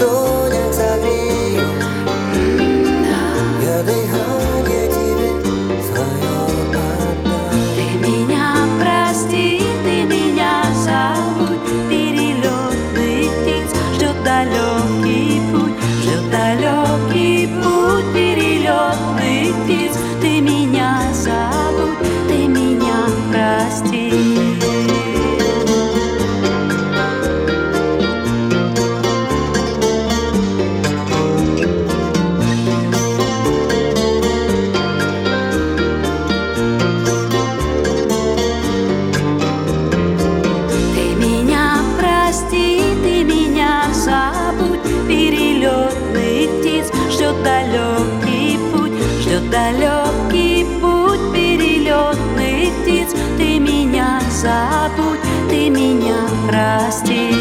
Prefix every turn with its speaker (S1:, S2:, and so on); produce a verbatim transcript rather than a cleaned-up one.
S1: ладонях согрею. Я дыхание тебе свое отдам.
S2: Ты меня прости, ты меня забудь. Перелетных птиц ждет далекий путь, ждет далекий путь перелетных птиц. Ты меня забудь, ты меня прости. Ждет далекий путь, ждет далекий путь перелетных птиц. Ты меня забудь, ты меня прости.